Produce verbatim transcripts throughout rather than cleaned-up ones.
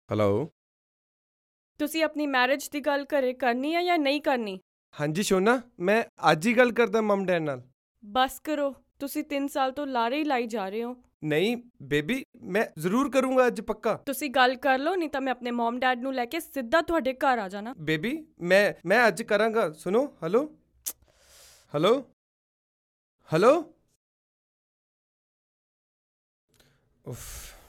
Hello ਤੁਸੀਂ ਆਪਣੀ marriage ਦੀ ਗੱਲ ਘਰੇ ਕਰਨੀ ਹੈ ਜਾਂ ਨਹੀਂ ਕਰਨੀ? ਹਾਂਜੀ ਸੋਨਾ, ਮੈਂ ਅੱਜ ਹੀ ਗੱਲ ਕਰਦਾ ਮਮ ਡੈਡ ਨਾਲ। ਬਸ ਕਰੋ, ਤੁਸੀਂ ਤਿੰਨ ਸਾਲ ਤੋਂ ਲਾਰੇ ਹੀ ਲਾਈ ਜਾ ਰਹੇ ਹੋ। ਨਹੀਂ ਬੇਬੀ, ਮੈਂ ਜ਼ਰੂਰ ਕਰੂੰਗਾ ਅੱਜ, ਪੱਕਾ। ਤੁਸੀਂ ਗੱਲ ਕਰ ਲਓ, ਨਹੀਂ ਤਾਂ ਮੈਂ ਆਪਣੇ ਮਮ ਡੈਡ ਨੂੰ ਲੈ ਕੇ ਸਿੱਧਾ ਤੁਹਾਡੇ ਘਰ ਆ ਜਾਣਾ। ਬੇਬੀ ਮੈਂ ਮੈਂ ਅੱਜ ਕਰਾਂਗਾ। ਸੁਣੋ, ਹੈਲੋ ਹੈਲੋ ਹੈਲੋ ਉਫ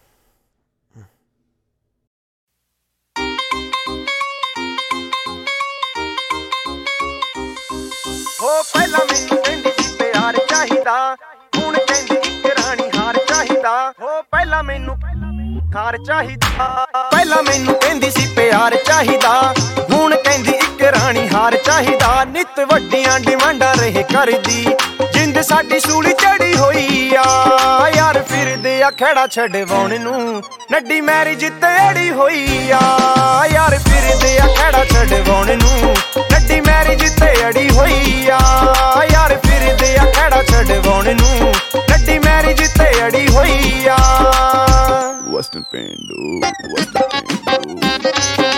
ਹੋ ਪਹਿਲਾਂ ਮੈਨੂੰ ਕਹਿੰਦੀ ਸੀ ਪਿਆਰ ਚਾਹੀਦਾ, ਹੁਣ ਕਹਿੰਦੀ ਇੱਕ ਰਾਣੀ ਹਾਰ ਚਾਹੀਦਾ। ਹੋ ਪਹਿਲਾਂ ਮੈਨੂੰ ਹਾਰ ਚਾਹੀਦਾ, ਪਹਿਲਾਂ ਮੈਨੂੰ ਕਹਿੰਦੀ ਸੀ ਪਿਆਰ ਚਾਹੀਦਾ, ਹੁਣ ਕਹਿੰਦੀ ਇੱਕ ਰਾਣੀ ਹਾਰ ਚਾਹੀਦਾ। ਨਿੱਤ ਵੱਡੀਆਂ ਡਿਮਾਂਡਾਂ ਰਹੇ ਕਰਦੀ, ਜਿੰਦ ਸਾਡੀ ਸੂਲੀ ਚੜੀ ਹੋਈ ਆ। ਯਾਰ ਫਿਰਦੇ ਆ ਖੇੜਾ ਛਡਵਾਉਣ ਨੂੰ, ਨੱਡੀ ਮੈਰਿਜ ਤੇ ਅੜੀ ਹੋਈ ਆ। ਯਾਰ ਫਿਰਦੇ ਆ ਖੇੜਾ ਛਡਵਾਉਣ ਨੂੰ, ਨੱਡੀ ਮੈਰਿਜ ਤੇ ਅੜੀ ਹੋਈ ਆ। ਯਾਰ ਫਿਰਦੇ ਆ ਖੇੜਾ ਛਡਵਾਉਣ ਨੂੰ, ਨੱਡੀ ਮੈਰਿਜ ਤੇ ਅੜੀ ਹੋਈ ਆ। Western Pendo, Western Pendo.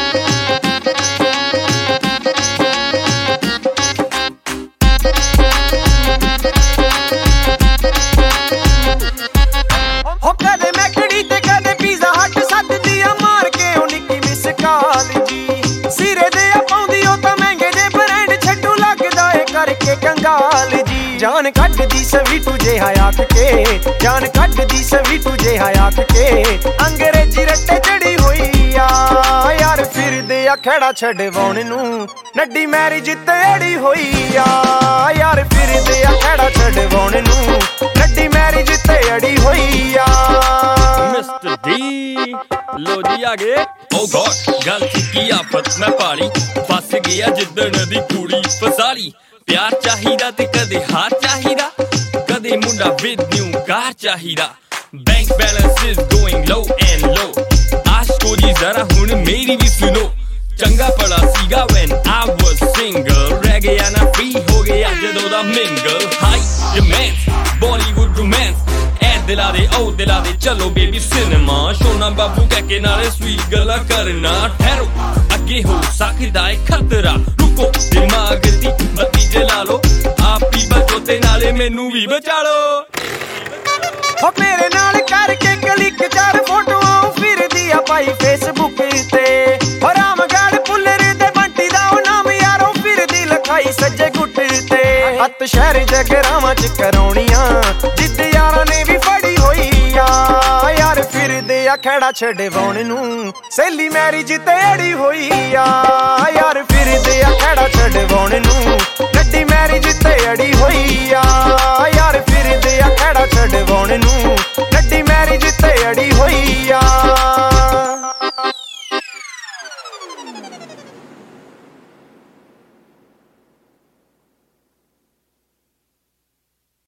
ਹੋ ਕਦੇ ਮੈਕੜੀ ਤੇ ਕਦੇ ਪੀਜ਼ਾ ਹੱਟ ਸੱਦਦੀ ਆ, ਮਾਰ ਕੇ ਉਹ ਨਿੱਕੀ ਮਿਸ ਕਾਲ ਜੀ। ਸਿਰੇ ਦੇ ਆ ਪਾਉਂਦੀ ਉਹ ਤਾਂ ਮਹਿੰਗੇ ਦੇ ਬ੍ਰਾਂਡ, ਛੱਡੂ ਲੱਗਦਾ ਏ ਕਰਕੇ ਕੰਗਾਲ ਜੀ। ਜਾਨ ਕੱਢਦੀ ਸਵੀਟੂ ਜਿਹਾ ਆਖ ਕੇ, ਜਾਨ ਕੱਢਦੀ ਸਵੀਟੂ ਜਿਹਾ ਆਖ ਕੇ। ਅੰਗਰੇਜ਼ੀ ਰੱਟੇ ਚੜੀ ਹੋਈ ਆ। ਯਾਰ ਫਿਰਦੇ ਆ ਖੇੜਾ ਛਡਵਾਉਣ ਨੂੰ, ਨੱਡੀ ਮੈਰਿਜ ਤੇ ਅੜੀ ਹੋਈ ਆ। ਯਾਰ ਫਿਰਦੇ ਆ ਖੇੜਾ ਛਡਵਾਉਣ ਨੂੰ, ਨੱਡੀ ਮੈਰਿਜ ਤੇ ਅੜੀ ਹੋਈ ਆ। ਮਿਸਟਰ ਡੀ ਲੋ ਜੀ ਆ ਗਏ। ਓ ਗॉड ਗੱਲ ਕੀ ਆਫਤ ਮੈਂ ਪਾਲੀ, ਫਸ ਗਿਆ ਜਿੱਦਣ ਦੀ ਕੁੜੀ ਫਸਾਲੀ। ਪਿਆਰ ਚਾਹੀਦਾ ਤੇ ਕਦੇ ਹਾਰ ਚਾਹੀਦਾ, ਕਦੇ ਮੁੰਡਾ ਵਿਦ ਨਿਊ ਕਾਰ ਚਾਹੀਦਾ। Bank balance is going low and low, ਆਸ਼ਕੋ ਜੀ ਜ਼ਰਾ ਹੁਣ ਮੇਰੀ ਵੀ ਸੁਣੋ। ਚੰਗਾ ਭਲਾ ਸੀਗਾ when I was single, ਰਹਿ ਗਿਆ ਨਾ ਫ੍ਰੀ ਹੋ ਗਿਆ ਜਦੋਂ ਦਾ mingle। High demands Bollywood romance, ਐ ਦਿਲਾ ਦੇ ਓ ਦਿਲਾ ਦੇ ਚਲੋ ਬੇਬੀ ਸਿਨੇਮਾ। ਸੋਨਾ ਬਾਬੂ ਕਹਿ ਕੇ ਨਾਲੇ ਸਵੀਟ ਗੱਲਾਂ ਕਰਨਾ। ਠਹਿਰੋ ਅੱਗੇ ਹੋ ਸਕਦਾ ਏ ਖਤਰਾ, ਰੁਕੋ ਦਿਮਾਗ ਦੀ ਬੱਤੀ ਜਲਾ ਲੋ। ਆਪ ਹੀ ਬਚੋ ਤੇ ਨਾਲੇ ਮੈਨੂੰ ਵੀ ਬਚਾ ਲੋ। ਹੋ ਮੇਰੇ ਨਾਲ ਕਰਕੇ ਕਲਿੱਕ ਚਾਰ ਫੋਟੋਆਂ ਫਿਰਦੀ ਆ ਪਾਈ ਫੇਸਬੁੱਕ ਤੇ। ਹੋ ਰਾਮਗੜ੍ਹ ਪੁੱਲਰ ਦੇ ਬੰਟੀ ਦਾ ਉਹ ਨਾਮ ਯਾਰੋਂ ਫਿਰਦੀ ਲਿਖਾਈ ਸੱਜੇ ਗੁੱਟ ਤੇ। ਹੱਥ ਸ਼ਹਿਰ ਜਗਰਾਵਾਂ ਚ ਕਰਾਉਣੀਆਂ, ਜਿੱਦ ਯਾਰਾਂ ਨੇ ਵੀ ਫੜੀ ਹੋਈ ਆ। ਯਾਰ ਫਿਰਦੇ ਆ ਖੇੜਾ ਛਡਵਾਉਣ ਨੂੰ, ਸਹੇਲੀ ਮੈਰਿਜ ਤੇ ਅੜੀ ਹੋਈ ਆ। ਯਾਰ ਫਿਰਦੇ ਆ ਖੇੜਾ ਛਡਵਾਉਣ ਨੂੰ, ਨੱਡੀ ਮੈਰਿਜ ਤੇ ਅੜੀ ਹੋਈ ਆ।